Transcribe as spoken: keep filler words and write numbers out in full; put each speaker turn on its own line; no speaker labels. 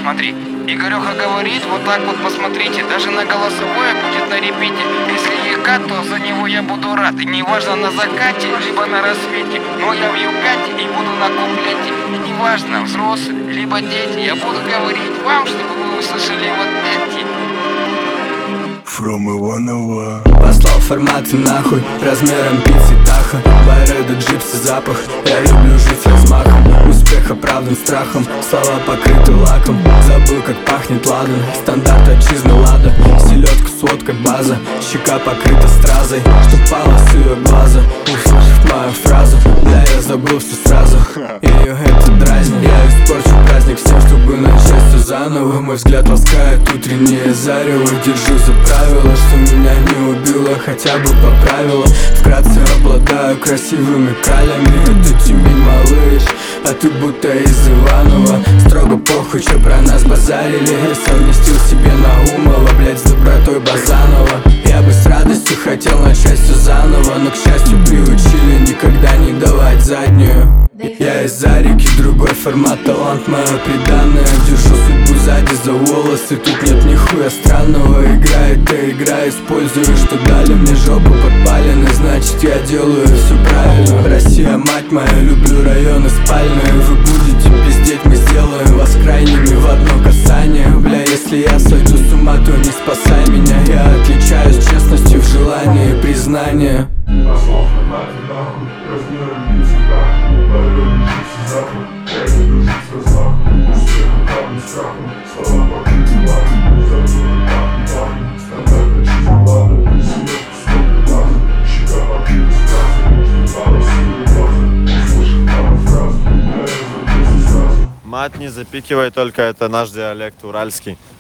смотри. Игореха говорит, вот так вот посмотрите, даже на голосовое будет на репите. Если ЕКА, то за него я буду рад. И неважно на закате, либо на рассвете. Но я в Юкате и буду на куплете. И неважно, взрослые, либо дети. Я буду говорить вам, чтобы вы услышали вот эти.
From Иваново.
Послал форматы нахуй, размером пиццы Таха. Байреда, джипсы, запах, я люблю жить с размахом. Успех оправдан страхом, слова покрыты лаком. Забыл, как пахнет ладан, стандарт отчизны лада. Селедка с водкой база, щека покрыта стразой. Что пало с ее глаза, услышав мою фразу. Бля, я забыл все сразу, ее это дразнит. Я испорчу праздник всем, чтобы начать все заново. Мой взгляд ласкает утреннее зарево. Держу за правило, что меня не убило, хотя бы поправило. Вкратце обладаю красивыми кралями. Это Тюмень, малыш, а ты будто из Иванова. Строго похуй, что про нас базарили. Я совместил себе Наумова, блять, с добротой Базанова. Я бы с радостью хотел начать все заново, но, к счастью, приучили никогда не давать заднюю. Я из-за реки, другой формат, талант мое приданное. Держу судьбу сзади за волосы, тут нет нихуя странного. Игра это игра, использую, что дали мне жопу подпалены. Значит, я делаю все правильно. Россия, мать моя, люблю районы спальные. Вы будете пиздеть, мы сделаем вас крайними в одно касание. Бля, если я сойду с ума, то не спасай меня. Я отличаюсь честностью в желании и признания.
Послал форматы нахуй, размером пиццы Таха. Байреда, джипсы, запах, я люблю жить с размахом. Успех оправдан страхом, слова покрыты лаком. Забыл, как пахнет ладан, стандарт отчизны лада. Селедка с водкой база, щека покрыта стразой. Что пало с ее глаза, услышав мою фразу. Бля, я забыл все сразу.
Мат не запикивай, только это наш диалект уральский.